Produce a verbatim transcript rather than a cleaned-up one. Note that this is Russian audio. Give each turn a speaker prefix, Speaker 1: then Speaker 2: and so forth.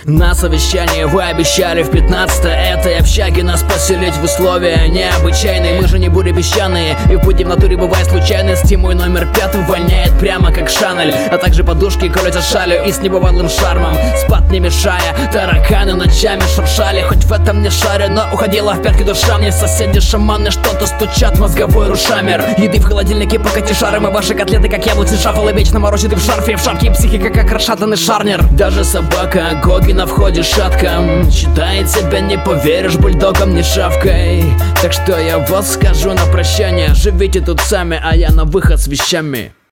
Speaker 1: На совещании вы обещали в пятнадцатой этой общаге нас поселить в условия необычайные. Мы же не бури песчаные, и в пути в натуре бывает случайности. Мой номер пятый воняет прямо как Шанель, а также подушки колются шалью и с небывалым шармом. Спать не мешая, тараканы ночами шуршали. Хоть в этом не шарю, но уходила в пятки душа. Мне соседи шаманы что-то стучат, мозговой рушамер. Еды в холодильнике, покати шаром, и ваши котлеты как яблочный шафл. И вечно морозит и в шарфе, в шапке, и психика как расшатанный шарнер. Даже собака Гоги на входе шатка считает себя, не поверишь, бульдогом не шавкой. Так что я вот скажу на прощание: живите тут сами, а я на выход с вещами.